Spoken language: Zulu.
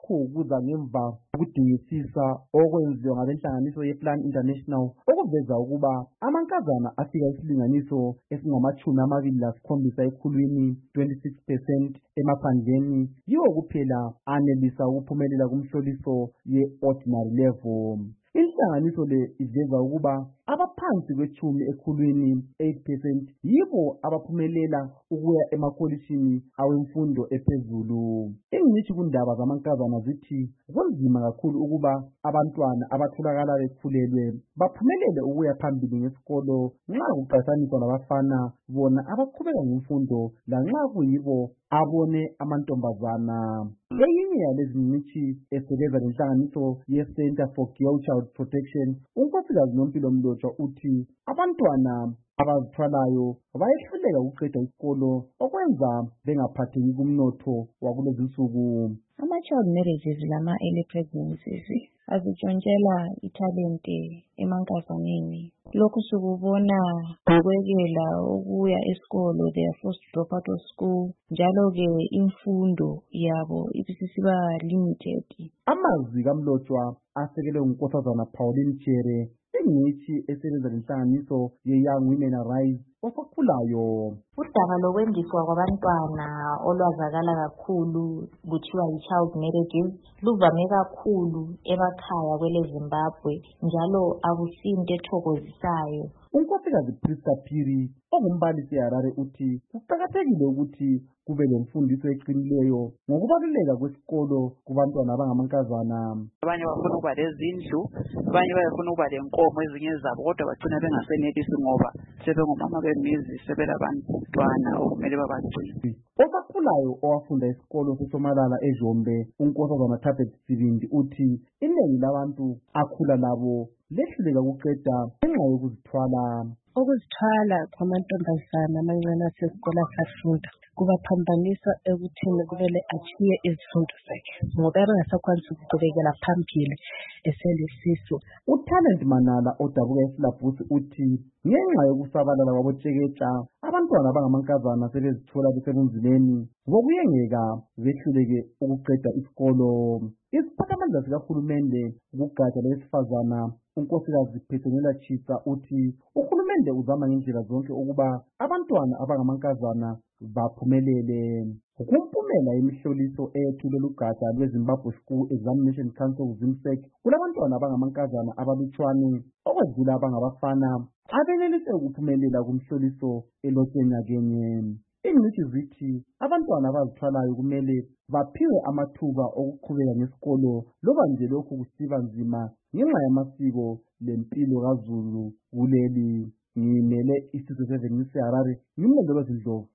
Lokhu kuza ngemva kokudingisisa okwenziwa ngabenhlanganiso yePlan International okuveza ukuba amankazana afika isilinganiso esingama-27 ekhulwini 26% emaphandleni yiwo kuphela anelisa ukuphumelela kumhloliso ye-ordinary level. Inhlanganiso le iveza ukuba abaphansi kwechumi ekhulwini 8% yibo abaphumelela ukuya emakolishini awemfundo ephezulu. Ingcitshi kundaba zamankazana zithi kunzima kakhulu ukuba abantwana abatholakala bekhulelwe baphumelele ukuya phambili ngesikolo nxa kuqathaniswa labafana bona abaqhubeka ngemfundo lanxa kuyibo abone amantombazana. Eyinye yalezi ngcitshi esebenza lenhlanganiso ye-Center for Girl Child Protection, unkosikazi Nompilo Mlotshwa uthi abantwana abazithwalayo bayehluleka ukuqeda isikolo okwenza bengaphatheki kumnotho wakulezi nsuku. Ama-child marriages lama-early pregnancies azitshontshela ithalente emankazaneni. Lokhu sikubona ngokwekela ukuya esikolo, they are forced to drop out of school, njalo-ke imfundo yabo ibisisiba limited. Amazwi kaMlotshwa asekelwe ngunkosazana Pauline Chere, ingcitshi esebenza lenhlanganiso ye-Young Women Arise osakhulayo. Udaba lokwendiswa kwabantwana olwazakala kakhulu kuthiwa yi-child marriages luvame kakhulu emakhaya kwele Zimbabwe, njalo akusinto ethokozisayo. Unkosikazi Priska Phiri ongumbalisi eHarare uthi kuqakathekile ukuthi kube lemfundiso eqinileyo ngokubaluleka kwesikolo kubantwana abangamankazana. Abanye bafuna ukuba lezindlu, abanye bayafuna ukuba lenkomo ezinye zabo, kodwa bagcina bengasenelisi ngoba sebengomama bemizi, sebelabantwana okumele babagcine. Osakhulayo owafunda esikolo seSomalala eJombe, unkosazana Thabet Sibindi uthi iningi labantu akhula labo lehluleka ukuqeda ngenxa yokuzithwala. Ukuzithwala kwamantombazana amancane asesikolo asafunda kubaphambanisa ekuthini kumele achiye izifundo zakhe ngoba engasakwanisi ukuqhubekela phambili eselesisu. UTalent Manala odabuka eSilabhusi uthi ngenxa yokusabalala kwabotsheketsha abantwana abangamankazana sebezithola besebunzimeni ngokuyengeka behluleke ukuqeda isikolo. Isiphathamandla sikahulumende kugatsha lwesifazana unkosikazi Phethonela Chisa uthi uhulumende uzama ngendlela zonke ukuba abantwana abangamankazana baphumelele. Kumpumela imihloliso eyethulwe lugatsha lweZimbabwe School Examination Council ZIMSEC, kulabantwana abangamankazana abalutshwane okwedlula abangabafana abenelise ukuphumelela kumhloliso elotshwe nyakenye. Ingcitshi zithi abantwana abazithwalayo kumele baphiwe amathuba okuqhubeka ngesikolo loba nje lokhu kusiba nzima ngenxa yamasiko lempilo kaZulu kuleli. Ngimele isizwe seVenis eHarare, ngimlondolozi Ndlovu.